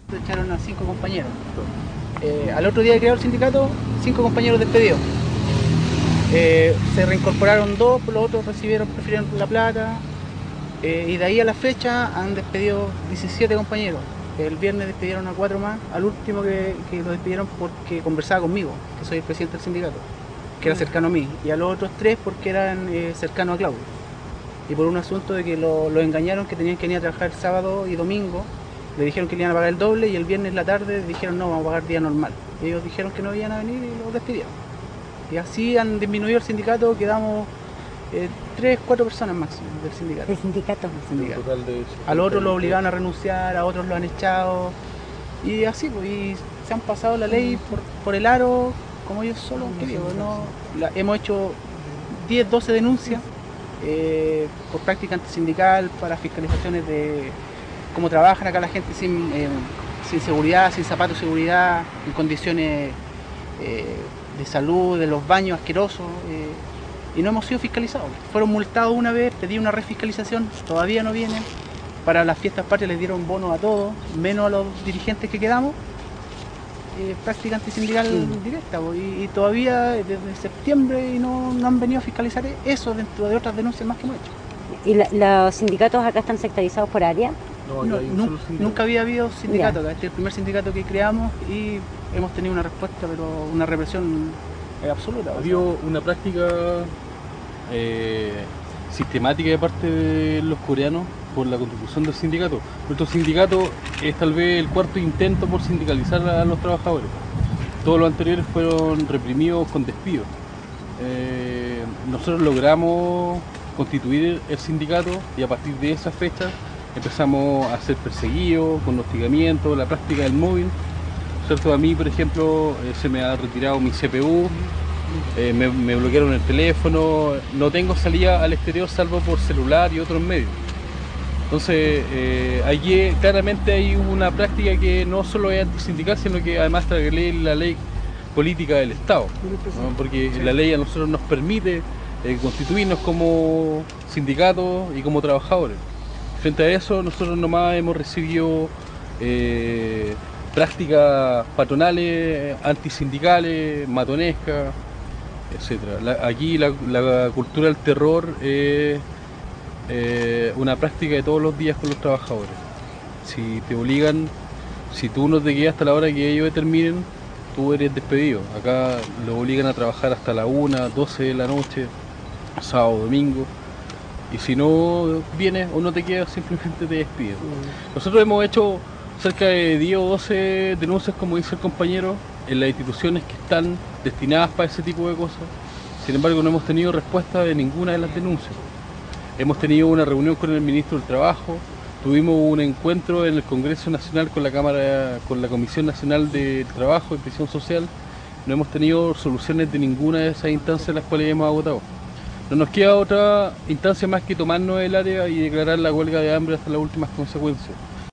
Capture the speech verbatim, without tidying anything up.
Echaron a cinco compañeros. Eh, al otro día de crear el sindicato, cinco compañeros despedidos. Eh, se reincorporaron dos, los otros recibieron, prefirieron la plata. Eh, y de ahí a la fecha han despedido diecisiete compañeros. El viernes despidieron a cuatro más, al último que, que lo despidieron porque conversaba conmigo, que soy el presidente del sindicato, que era cercano a mí, y a los otros tres porque eran eh, cercanos a Claudio. Y por un asunto de que lo, lo engañaron, que tenían que venir a trabajar sábado y domingo, le dijeron que le iban a pagar el doble y el viernes en la tarde dijeron no, vamos a pagar día normal. Y ellos dijeron que no iban a venir y los despidieron. Y así han disminuido el sindicato, quedamos eh, tres, cuatro personas máximo del sindicato. ¿El sindicato? El sindicato. A los otros lo obligaban a renunciar, a otros lo han echado. Y así, pues, y se han pasado la ley por, por el aro, como ellos solo han querido. ¿No? La, hemos hecho diez, doce denuncias eh, por práctica antisindical, para fiscalizaciones de cómo trabajan acá la gente sin, eh, sin seguridad, sin zapatos de seguridad, en condiciones eh, de salud, de los baños asquerosos. Eh, y no hemos sido fiscalizados. Fueron multados una vez, pedí una refiscalización, todavía no vienen. Para las fiestas patrias les dieron bonos a todos, menos a los dirigentes que quedamos. Eh, práctica antisindical mm. directa, y, y todavía desde septiembre y no, no han venido a fiscalizar eso dentro de otras denuncias más que hemos hecho. ¿Y la, los sindicatos acá están sectorizados por área? No, no, nu nunca había habido sindicato acá, este es el primer sindicato que creamos y hemos tenido una respuesta, pero una represión eh, absoluta. Ha habido una práctica eh, sistemática de parte de los coreanos por la constitución del sindicato. Nuestro sindicato es tal vez el cuarto intento por sindicalizar a los trabajadores. Todos los anteriores fueron reprimidos con despido. Eh, nosotros logramos constituir el sindicato y a partir de esa fecha empezamos a ser perseguidos con hostigamiento, la práctica del móvil. ¿Cierto? A mí, por ejemplo, eh, se me ha retirado mi C P U, eh, me, me bloquearon el teléfono, no tengo salida al exterior salvo por celular y otros medios. Entonces, eh, allí claramente hay una práctica que no solo es antisindical, sino que además transgrede la ley política del Estado, ¿no? Porque la ley a nosotros nos permite eh, constituirnos como sindicatos y como trabajadores. Frente a eso, nosotros nomás hemos recibido eh, prácticas patronales, antisindicales, matonescas, etcétera. La, aquí la, la cultura del terror es eh, una práctica de todos los días con los trabajadores. Si te obligan, si tú no te quedas hasta la hora que ellos determinen, tú eres despedido. Acá los obligan a trabajar hasta la una, doce de la noche, sábado, domingo. Y si no vienes o no te quedas, simplemente te despiden. Nosotros hemos hecho cerca de diez o doce denuncias, como dice el compañero, en las instituciones que están destinadas para ese tipo de cosas. Sin embargo, no hemos tenido respuesta de ninguna de las denuncias. Hemos tenido una reunión con el ministro del Trabajo, tuvimos un encuentro en el Congreso Nacional con la Cámara, con la Comisión Nacional de Trabajo y Previsión Social. No hemos tenido soluciones de ninguna de esas instancias en las cuales hemos agotado. No nos queda otra instancia más que tomarnos el área y declarar la huelga de hambre hasta las últimas consecuencias.